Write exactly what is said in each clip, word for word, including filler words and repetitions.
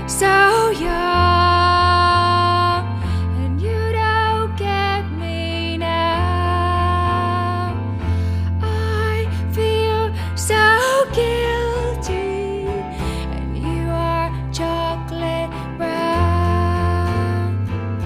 so young, and you don't get me now. I feel so guilty, and you are chocolate brown,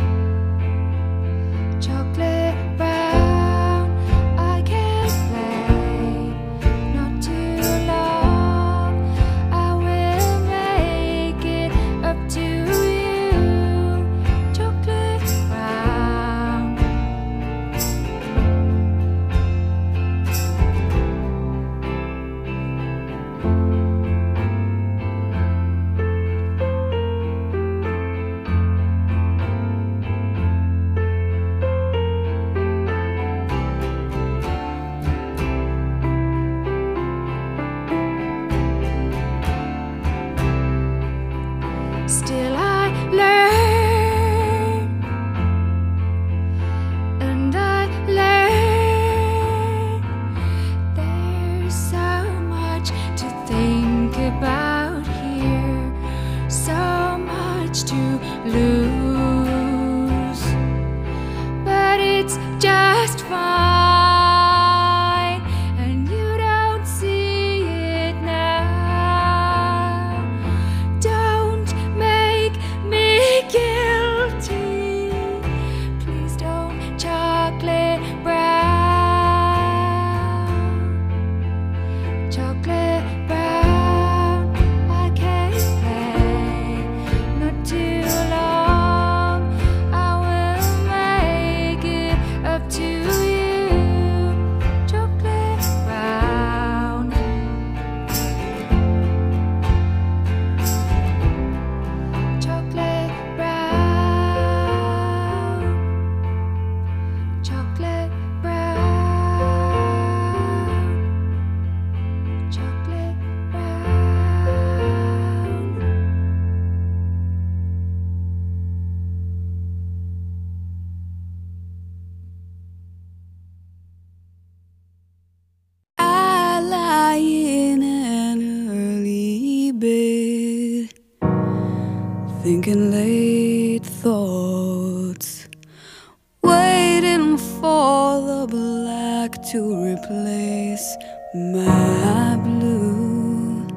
chocolate brown. I can't play, not too long. I will make it up to you, chocolate brown. Still I learn, and I learn. There's so much to think about here, so much to lose, but it's just fine, and you don't see it now. Don't make me guilty, please don't, chocolate brown, chocolate brown. I can't play, not too long. I will make it up to you, chocolate brown. Chocolate brown, chocolate brown, chocolate brown. I lie in an early bed, thinking late thoughts, waiting for the black to replace my blue.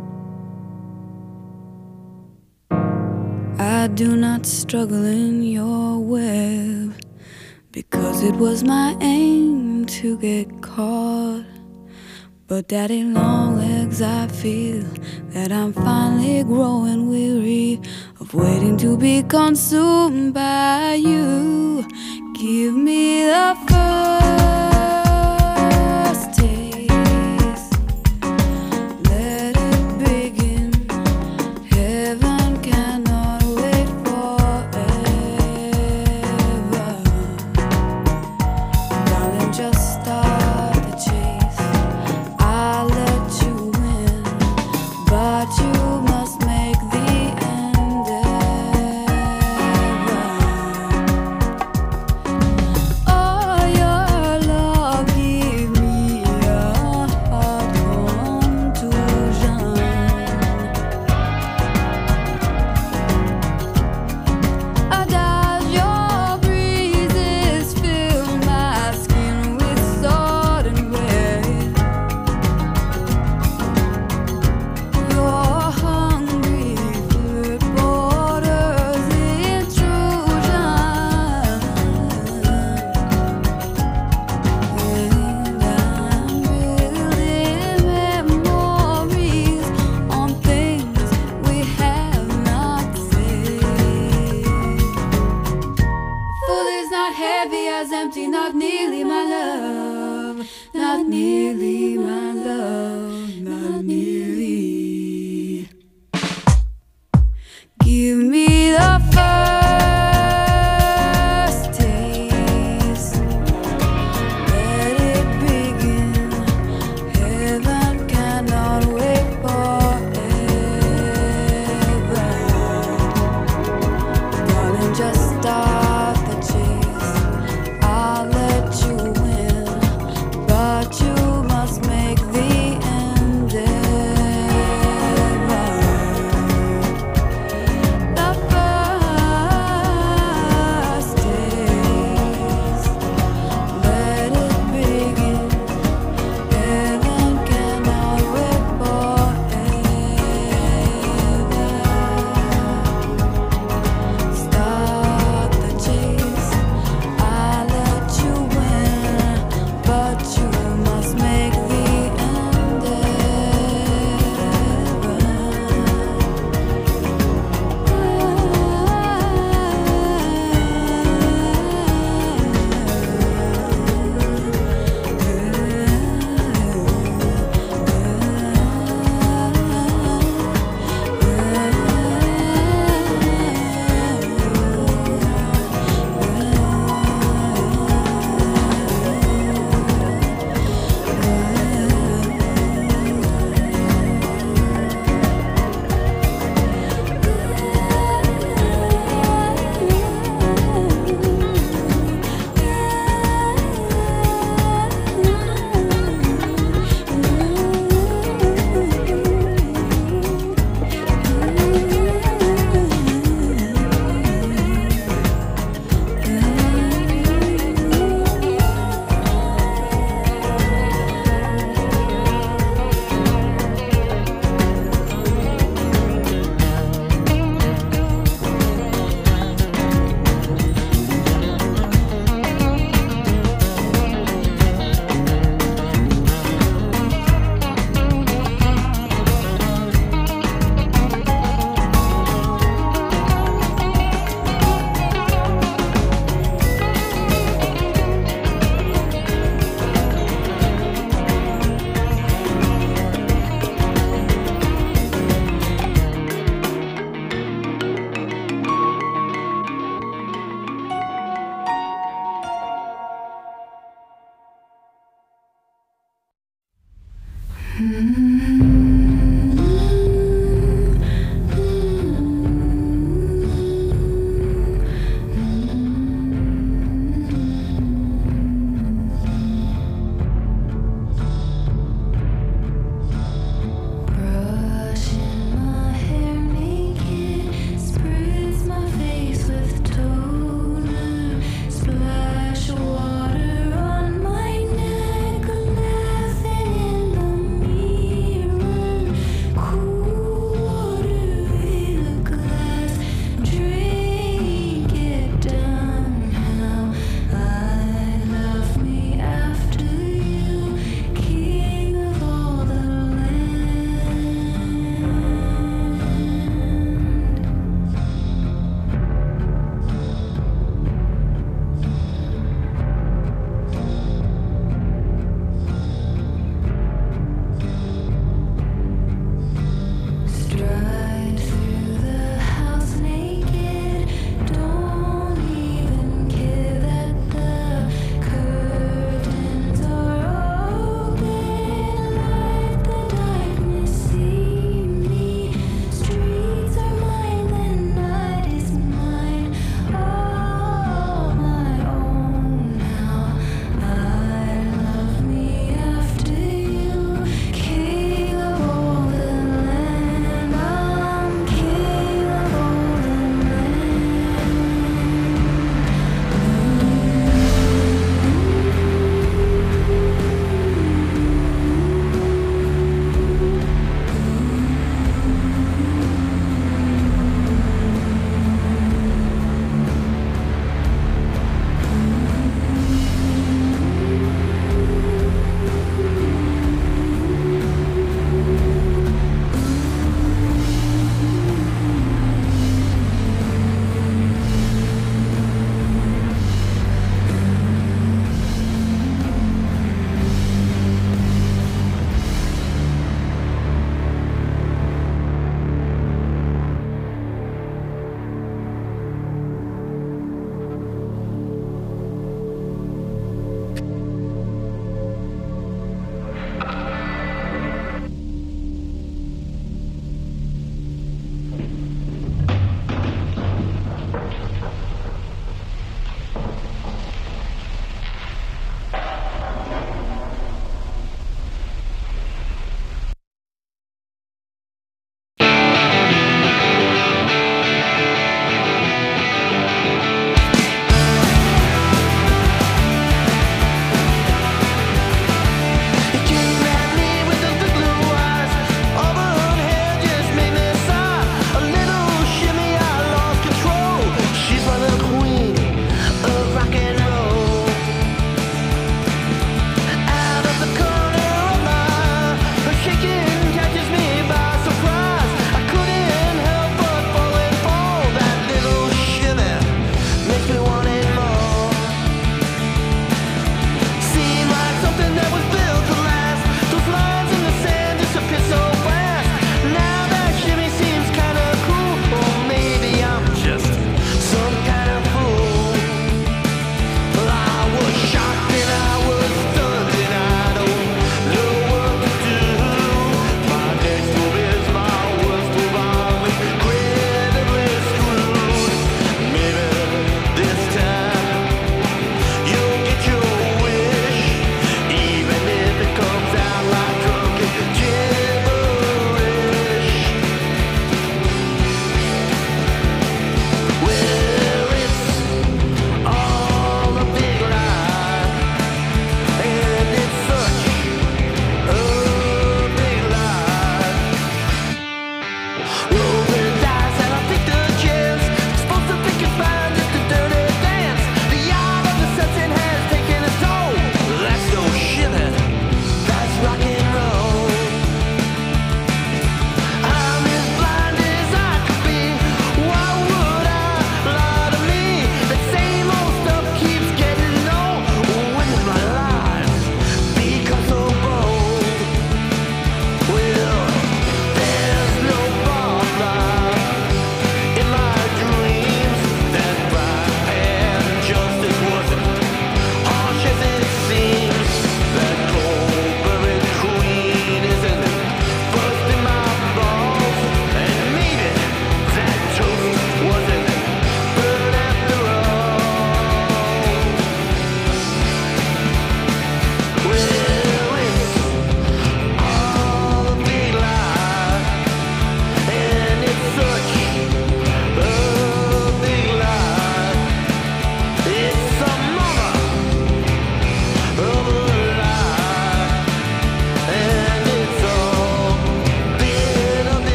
I do not struggle in your web, because it was my aim to get caught. But daddy long legs, I feel that I'm finally growing weary of waiting to be consumed by you. Give me the first taste, let it begin. Heaven cannot wait forever. Darling, just start the chase. I'll let you win, but you must make the endeavor. Oh, your love give me a heart contusion. Does your breezes fill my skin with sudden weight? Your hungry foot borders intrusion, and I'm building memories on things we have not said. Full is not heavy as empty, not nearly my love, not nearly my love, not nearly. Give me the first taste, let it begin. Heaven cannot wait forever. Darling, just start the chase. I'll let you win, but you must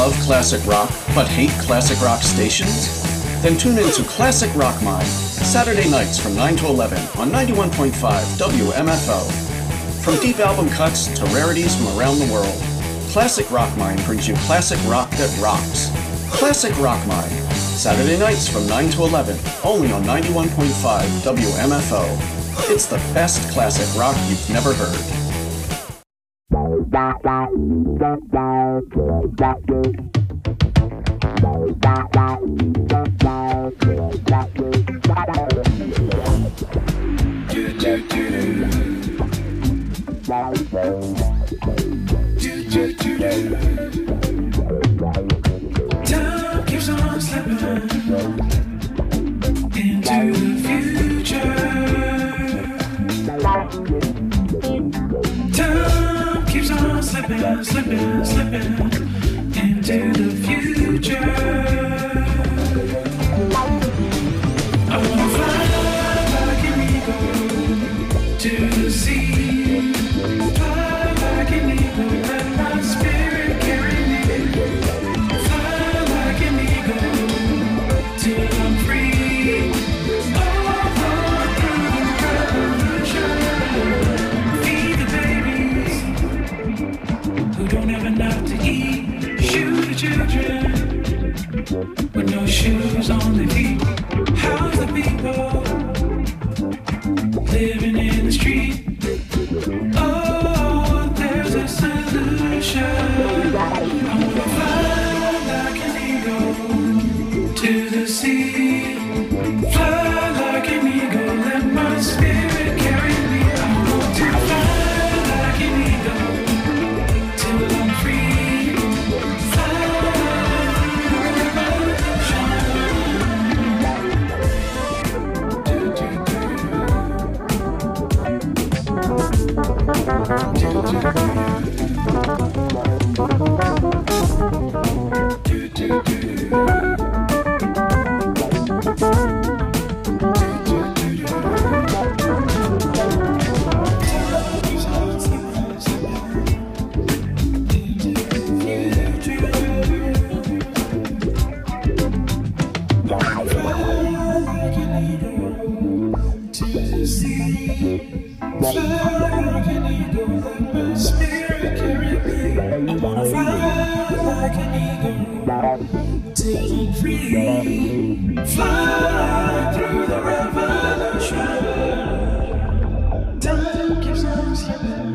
love classic rock but hate classic rock stations? Then tune in to Classic Rock Mine, Saturday nights from nine to eleven on ninety-one point five W M F O. From deep album cuts to rarities from around the world, Classic Rock Mine brings you classic rock that rocks. Classic Rock Mine, Saturday nights from nine to eleven, only on ninety-one point five W M F O. It's the best classic rock you've never heard. Time keeps on slipping into the future. Time keeps on slipping, slipping, slipping into the future. I wanna fly like an eagle to the sea. Fly like an eagle, let my spirit carry me. Fly like an eagle till I'm free. Oh, run through the revolution. Feed the babies who don't have enough to eat. Shoot the children with no shoes on their feet. How's the people living in the street? Oh, there's a solution. I wanna fly like an eagle to the sea. Fly like an eagle, let my spirit carry me. I want to fly like an eagle till I'm free. Fly through the revolution. Time keeps on slipping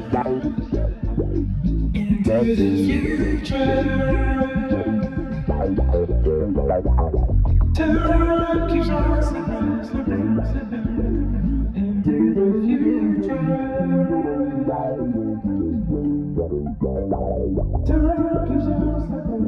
into the future. Time keeps on slipping, slipping, slipping into the future. Time keeps on slipping.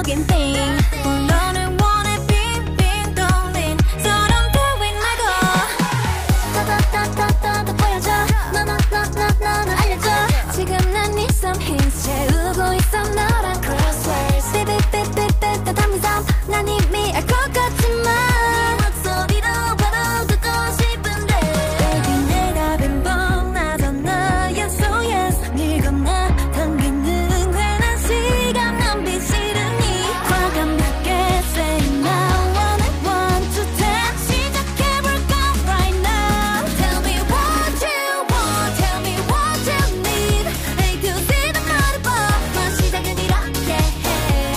모르긴 thing 너를 원해 빙빙 돌린 서럼 도인 말고 따따따따따 보여줘 너너너너너너 알려줘 지금 난 네 some hints 채우고 있어 너란 crosswords 삐삐삐삐삐 담미섬 난 이미 알 것 같지만 목소리로 바로 듣고 싶은데 Baby 내 답은 뻔하잖아 Yes oh yes 네 겁나 당기는 괜한 시간 낭비 싫으니 과감하게 say now one at one to ten 시작해볼까 right now Tell me what you want Tell me what you need A to Z 다 말해봐 넌 시작은 이렇게 해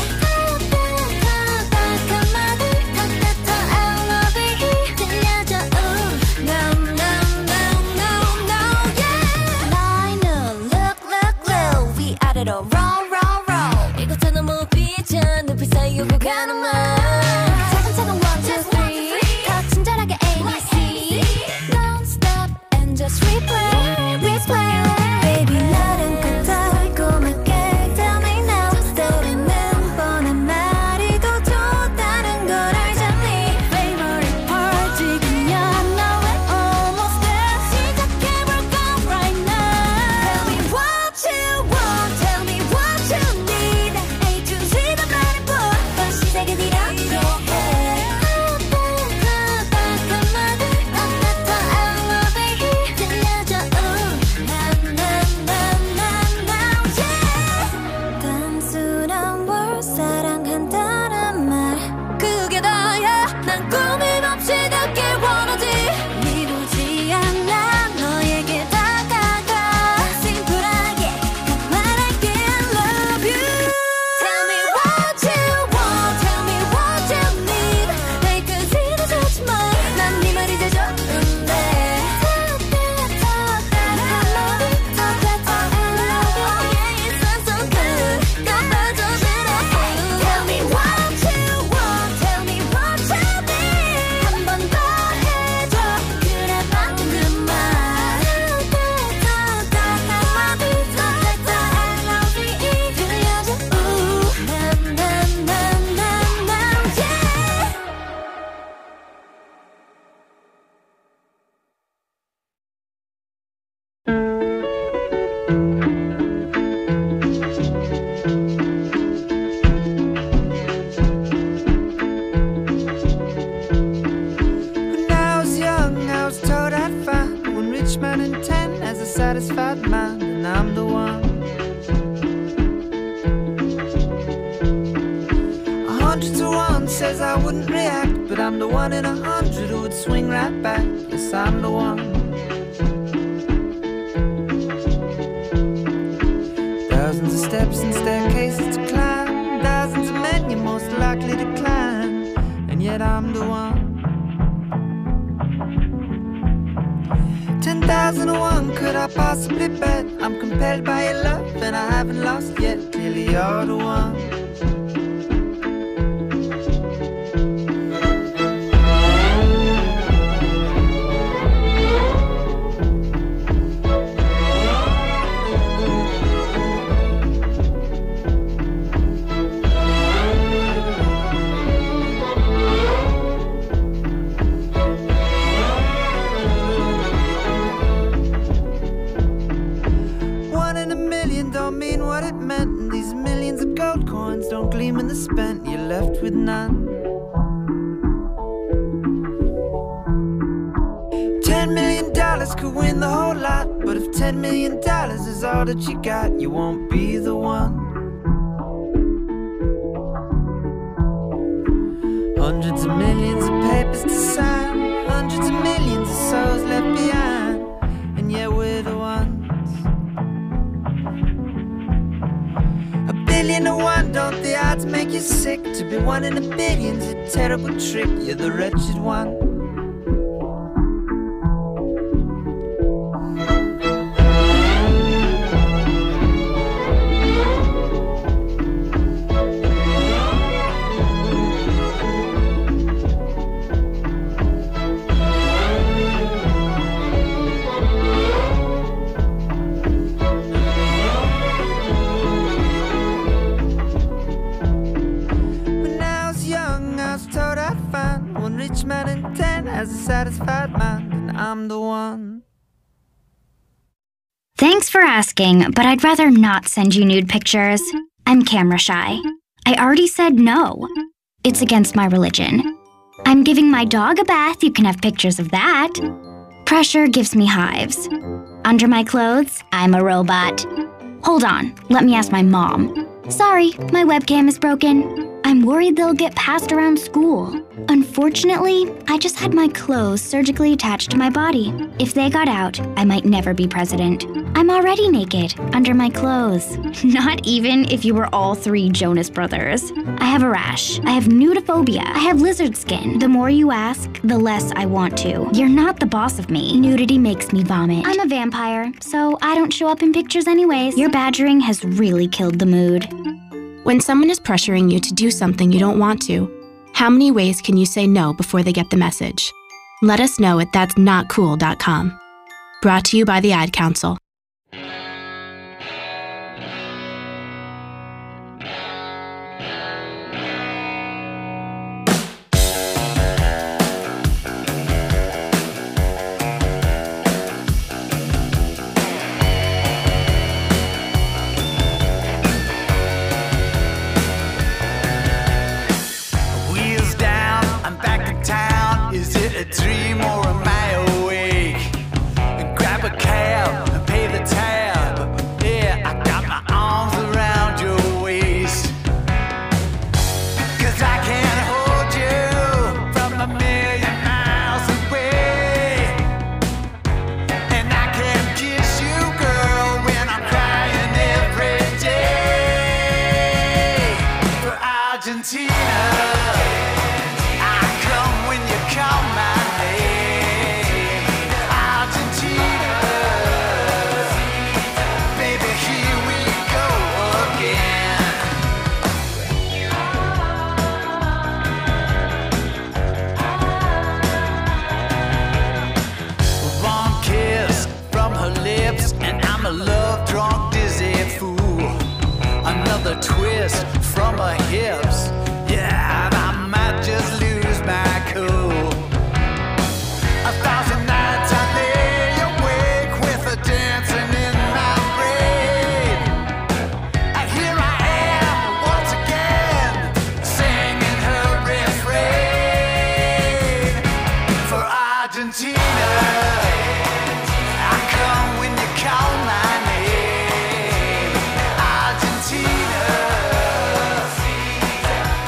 따뜻한 한마디 따뜻한 I love it 들려줘 ooh. No no no no no yeah 나이는 look look look 위아래로 roll roll roll 이곳은 너무 비전 눈빛 사이 오고 가는 말 차근차근 one two three 더 친절하게 A B C Don't stop and just replay replay Baby 나랑 같아 달콤하게 Tell me now 떠오르는 뻔한 말이 더 좋다는 걸 알잖니 Favorite part 지금이야 now we're almost there 시작해볼까 right now Tell me what you want Tell me what you need A to Z 다 말해봐 넌 시작은 이렇게 해 따뜻한 한마디 따뜻한 I love it 들려줘 ooh. Na, na, na, na, na, yeah. 단순한 word 사랑한다는 말 그게 다야 난 꾸밈 없이 듣길 원하지 미루지 않아 너에게 다가가 심플하게 말할게 I love you Tell me what you want Tell me what you need A to Z 다 좋지만 난 네 말이 제일 좋은데 따뜻한 한마디 따뜻한 I love you Yeah it sounds so good 감아줘 그렇게 Tell me what you want Tell me what you need 한 번 더 해줘 그래 방금 그말 따뜻한 한마디 따뜻한 I love you 들려줘 ooh. Na, na, na, na, na, yeah. When I was young, I was told I'd find one rich man in ten has a satisfied mind, and I'm the one. A hundred to one says I wouldn't react, but I'm the one in a hundred who would swing right back. Yes, I'm the one. Thousands of steps and staircases to climb, thousands of men you're most likely to climb, and yet I'm the one. Ten thousand to one, could I possibly bet? I'm compelled by your love and I haven't lost yet. Clearly you're the one. One in a million don't mean what it meant, and these millions of gold coins don't gleam in the spent. You're left with none. Ten million dollars could win the whole lot, but if ten million dollars is all that you got, you won't be the one. Hundreds of millions of papers to sign, hundreds of millions of souls left behind, and yet we're the ones. A billion to one, don't the odds make you sick? To be one in a billion's a terrible trick. You're the wretched one. each man in ten has a satisfied mind, and I'm the one. Thanks for asking, but I'd rather not send you nude pictures. I'm camera shy. I already said no. It's against my religion. I'm giving my dog a bath, you can have pictures of that. Pressure gives me hives. Under my clothes, I'm a robot. Hold on, let me ask my mom. Sorry, my webcam is broken. I'm worried they'll get passed around school. Unfortunately, I just had my clothes surgically attached to my body. If they got out, I might never be president. I'm already naked, under my clothes. Not even if you were all three Jonas Brothers. I have a rash. I have nudophobia. I have lizard skin. The more you ask, the less I want to. You're not the boss of me. Nudity makes me vomit. I'm a vampire, so I don't show up in pictures anyways. Your badgering has really killed the mood. When someone is pressuring you to do something you don't want to, how many ways can you say no before they get the message? Let us know at that's not cool dot com. Brought to you by the Ad Council. Twist from her hips, yeah, and I might just lose my cool. A thousand nights I lay awake with her dancing in my brain, and here I am once again singing her refrain. For Argentina, I come when you call my name. Argentina,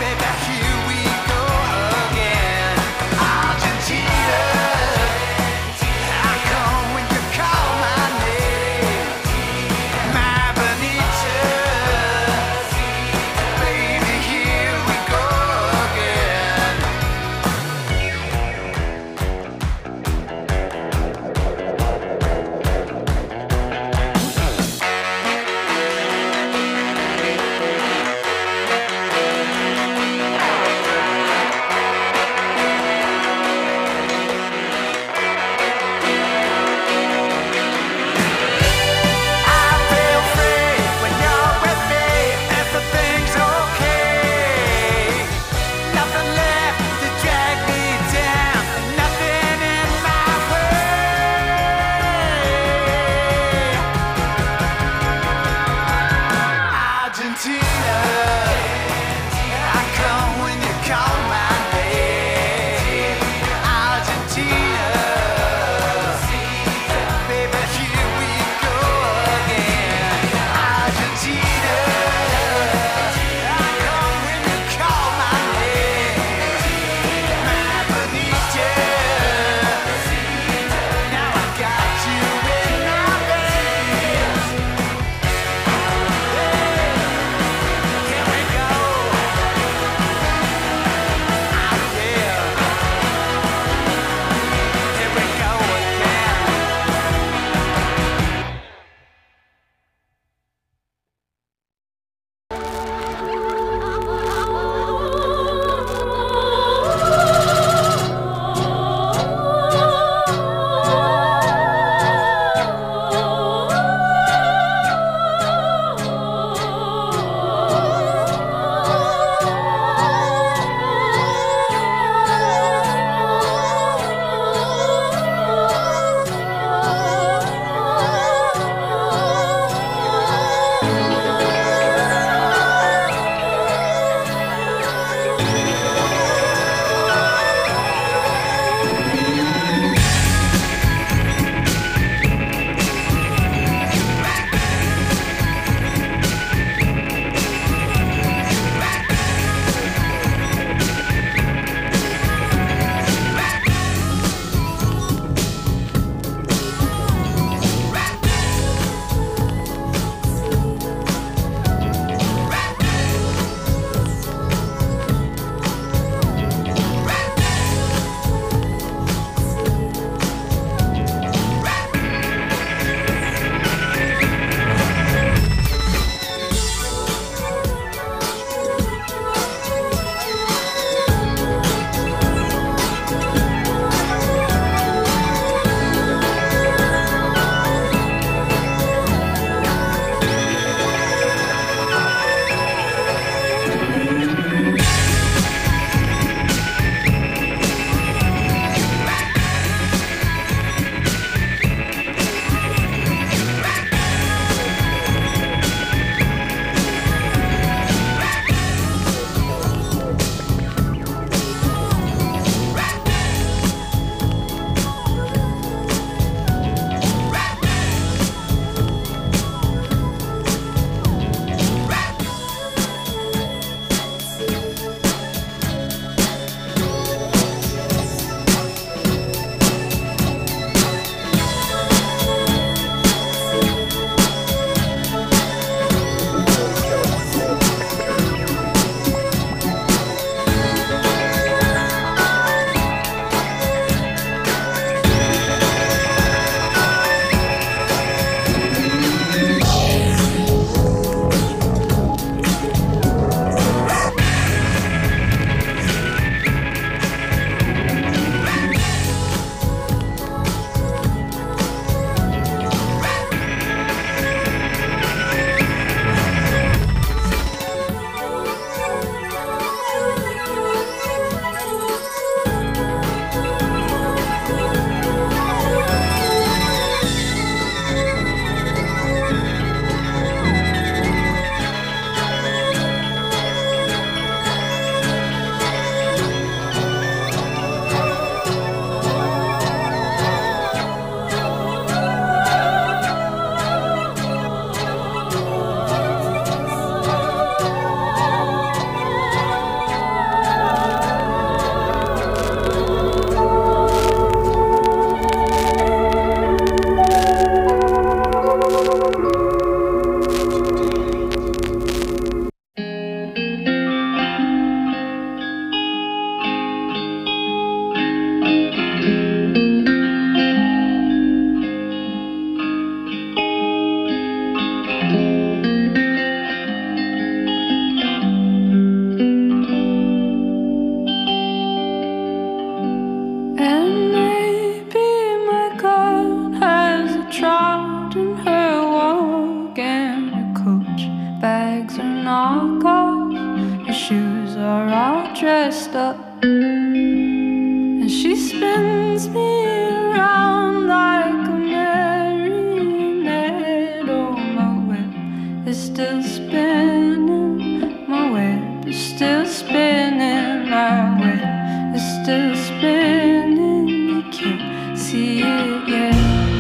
are all dressed up, and she spins me around like a marionette. Oh, my web is still spinning, my web is still spinning, my web is still spinning. You can't see it yet.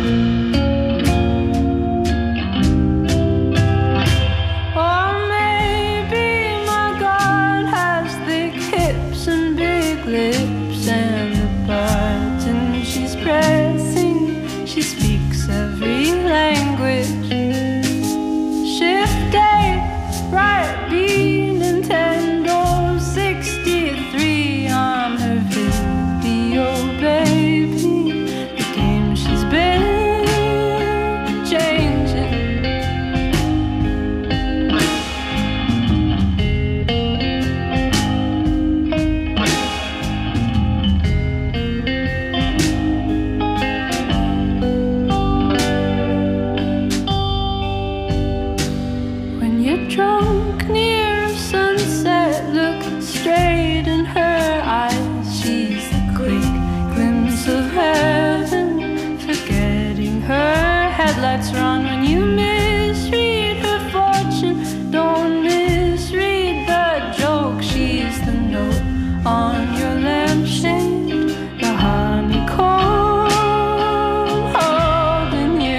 Lips and the button she's pressing, she speaks every language. Shift A, right B, Nintendo sixty-three. I'm her video baby, the game she's been changing. Drunk near sunset, look straight in her eyes. She's a quick glimpse of heaven, forgetting her headlights run. When you misread her fortune, don't misread the joke. She's the note on your lampshade, the honeycomb holding you.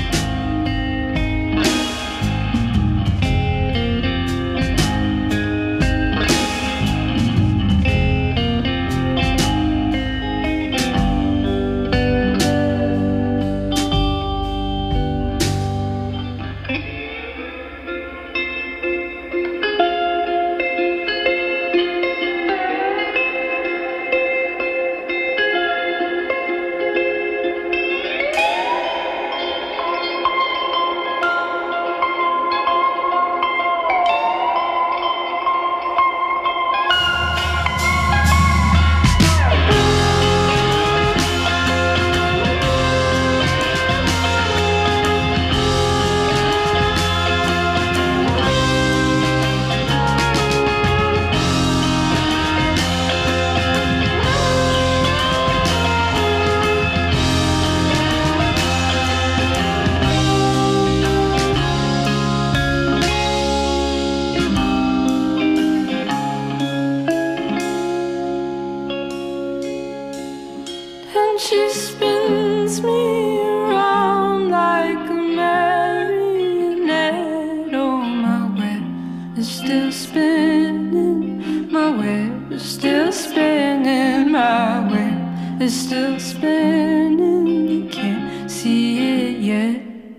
She spins me around like a marionette. Oh, my web is still spinning, my web is still spinning, my web is still spinning. You can't see it yet.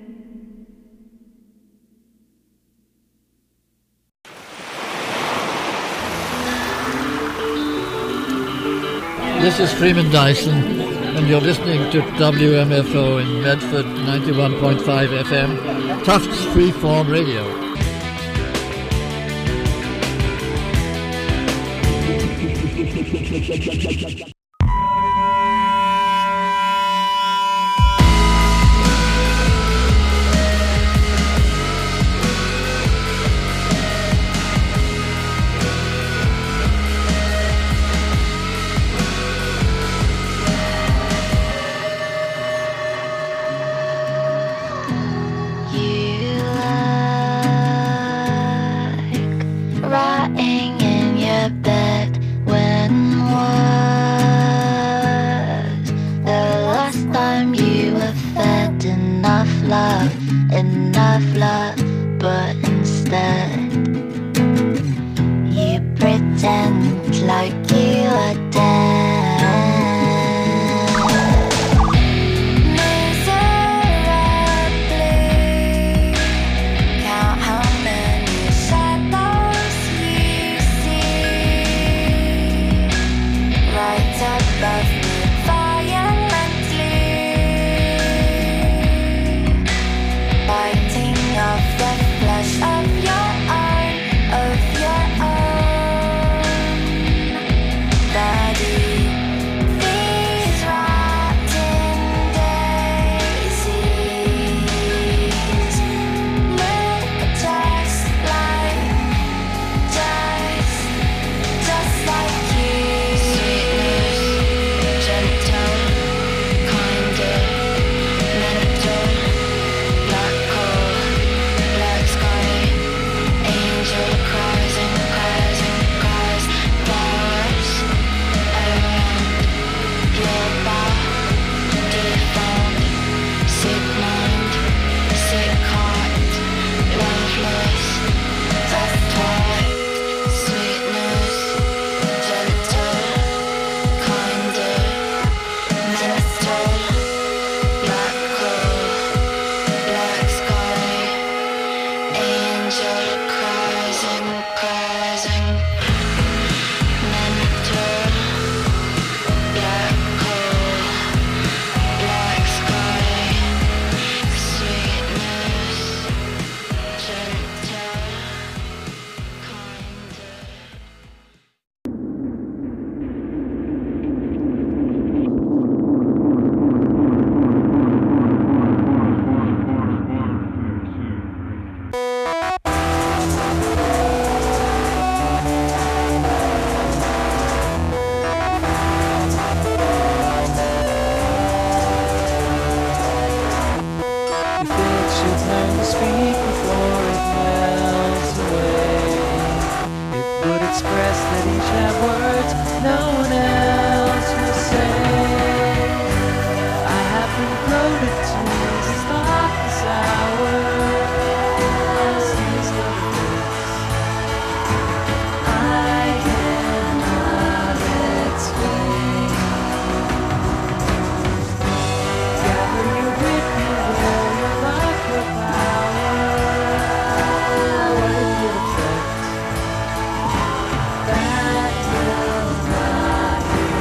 This is Freeman Dyson, and you're listening to W M F O in Medford, ninety-one point five F M, Tufts Freeform Radio. Rotting in your bed, when was the last time you were fed enough love, enough love, but instead you pretend like you are dead. That no one else will say. I have been floated to this thoughtless hour. Since the I cannot explain. Gather you with me where your life will power. What it will affect. That will not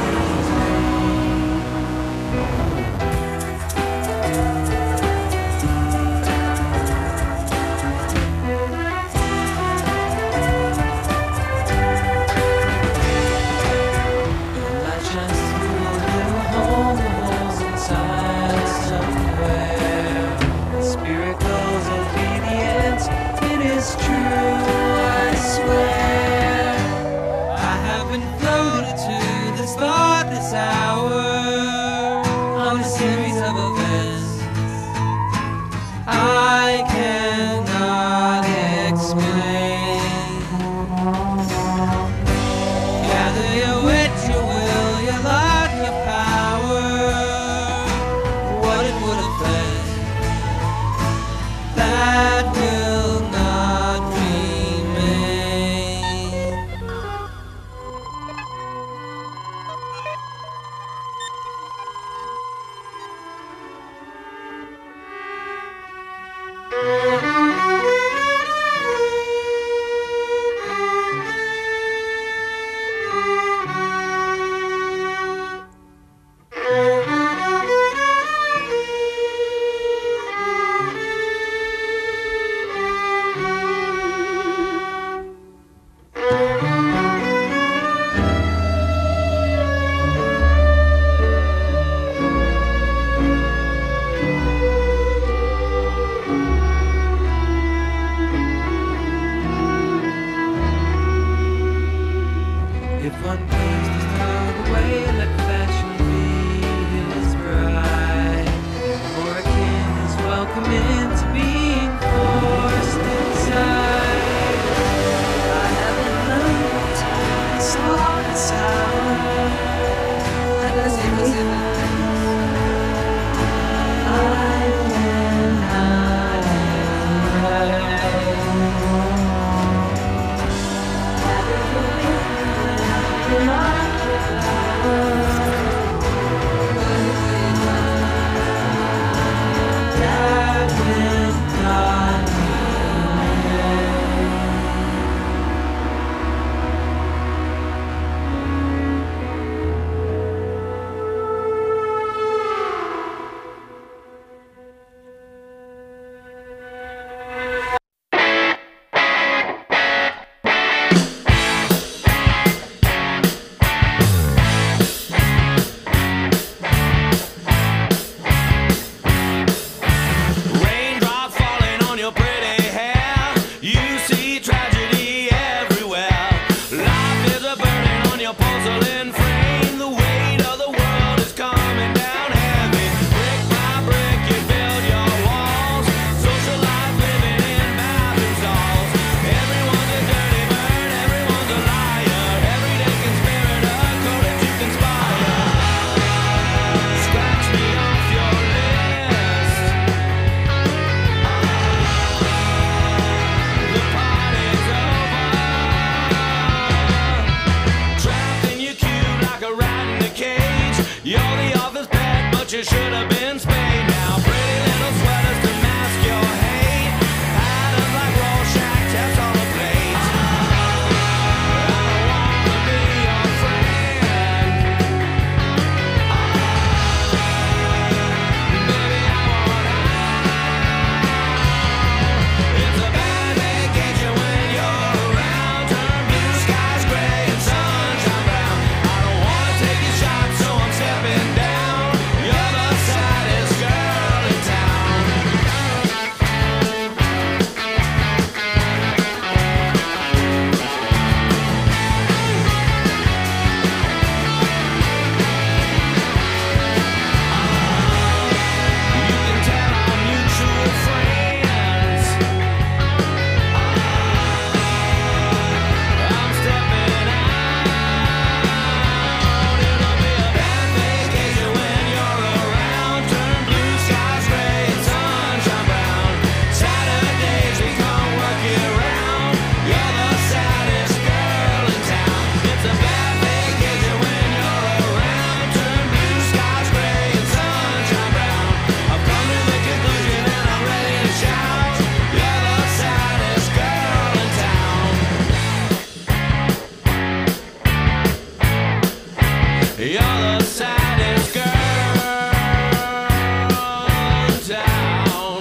light shines through a little hole, the holes inside somewhere. The spirit goes obedience, it is true, I swear. I have been floated to this thoughtless hour on a series of events I cannot explain. Gather your wit, your will, your luck, your power. What it would affect, that will not remain. If one pays to throw away, let fashion be his bride. For a king is welcome into being forced inside. I haven't learned to slow and sour. Let us see what's in it. I cannot Raindrops falling on your pretty hair. You see tragedy everywhere. Life is a burden on your porcelain frame. The weight of the world is coming down heavy. Brick by brick you build your walls. Social life living in bathroom stalls. Everyone's a dirty bird, everyone's a liar. Everyday conspirator, coded to conspire. Scratch me off your list. The party's over. Trapped in your cube like a rat in a cage. You're the office pet, but you should have been spayed. Now pretty little sweaters to mask your hate. Patterns like Rorschach tests on a plate. I don't wanna be your friend. Baby, I want out. It's a bad vacation when you're around. Turn blue skies gray and sunshine brown. I don't wanna take a shot, so I'm stepping down. You're the You're the saddest girl in town.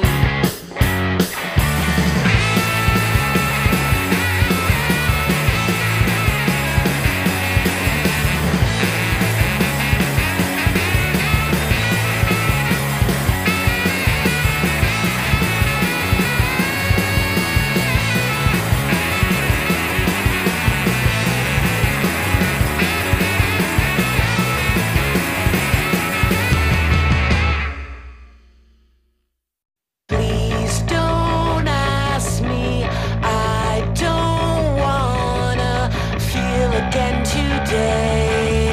Please don't ask me. I don't wanna feel again today.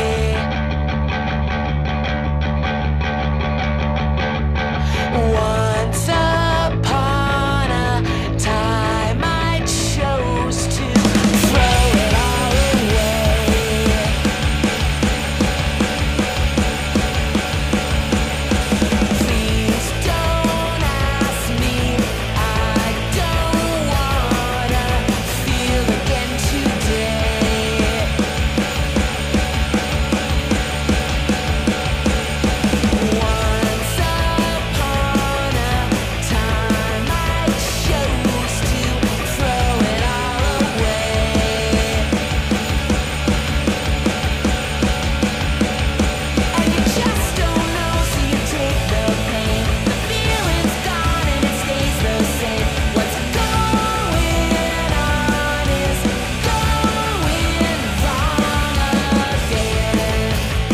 Once upon a time, I chose to throw it all away. Please don't ask me. I don't wanna feel again today. Once upon a time, I chose to throw it all away. And you just don't know, so you take the pain. The feeling's gone and it stays the same. What's going on is going wrong again.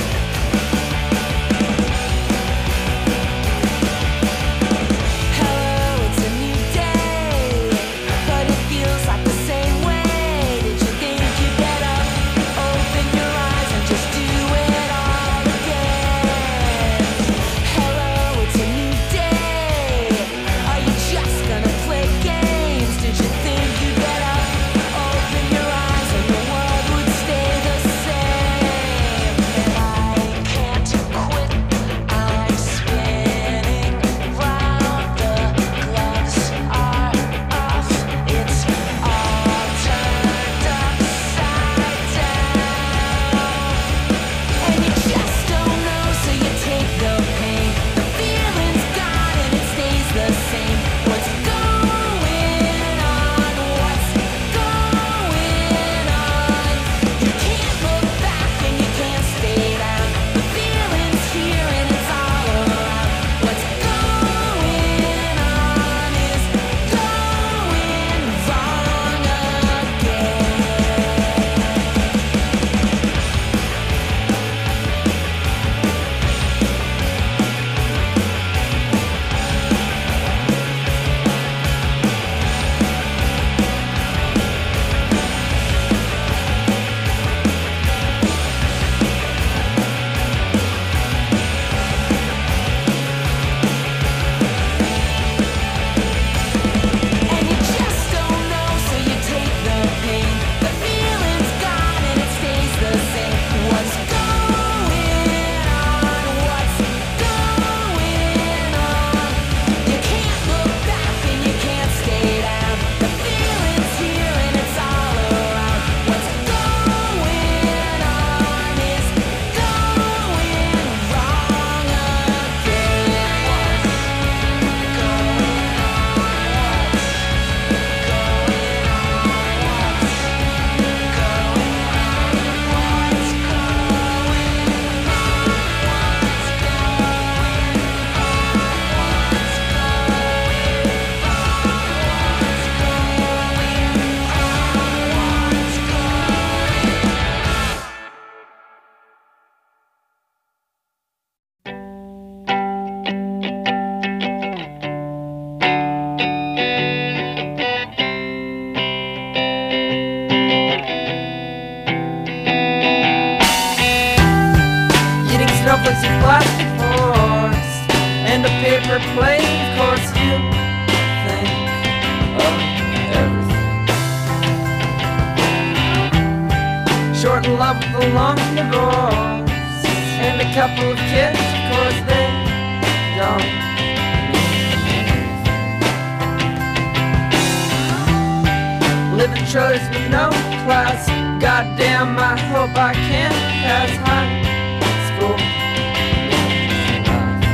Hello, it's a new day, but it feels like the same way. Did you think you'd better open your eyes and just do it all again? Hello, it's a new day. Are you just gonna play games? Did you think you'd better open your eyes and the world would stay the same? And I can't quit. I'm spinning round. The gloves are off. It's all turned upside down. And you just don't know, so you take the pain. The feeling's gone and it stays the same. What's going on? What's going on? You can't look back and you can't stay down. The feeling's here and it's all around. What's going on is going wrong again. And you just don't know, so you take the pain. The feeling's gone and it stays the same. What's going on? What's going on? You can't look back and you can't stay down. The feeling's here and it's all around. What's going on is going wrong Eating snowflakes and plastic forks and a paper plate. Of course, you think of everything. Short in love with a long divorce and a couple of kids. Of course, they don't live in trailers with no class. Goddamn, I hope I can pass high school means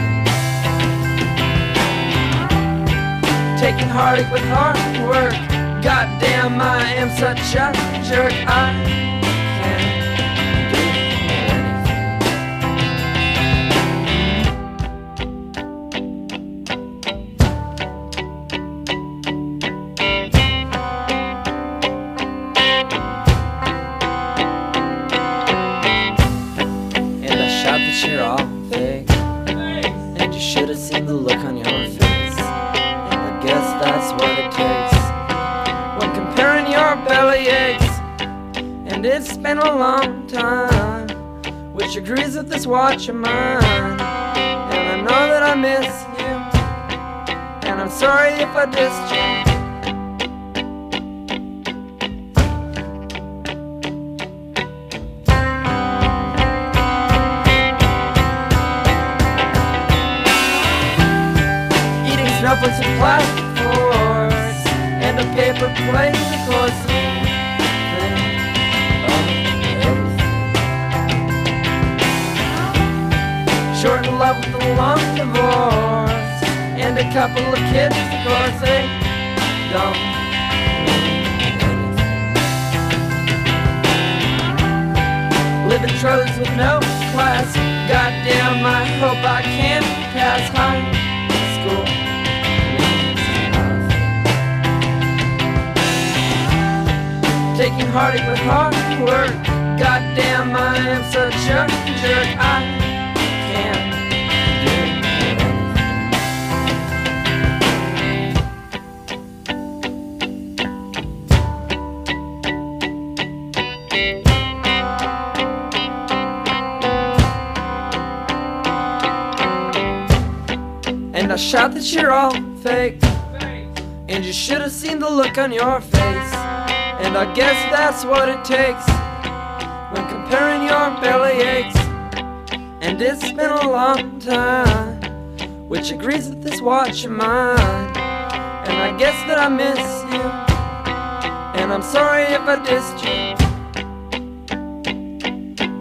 life. Taking heartache with hard work. Goddamn, I am such a jerk. I can't do And I shout that you're all fake, and you should have seen the look on your face. And I guess that's what it takes when comparing your belly aches. And it's been a long time, which agrees with this watch of mine. And I know that I miss you, and I'm sorry if I dissed you. Eating snowflakes with plastic forks and a paper plate, of course. Short in love with a long divorce and a couple of kids, of course. They don't mean anything. Live in trailers with no class. Goddamn, I hope I can pass high school. Taking heartache with hard work. Goddamn, I am such a jerk. I can't And I shout that you're all fake, and you should have seen the look on your face. And I guess that's what it takes when comparing your belly aches. And it's been a long time, which agrees with this watch of mine. And I guess that I miss you, and I'm sorry if I dissed you.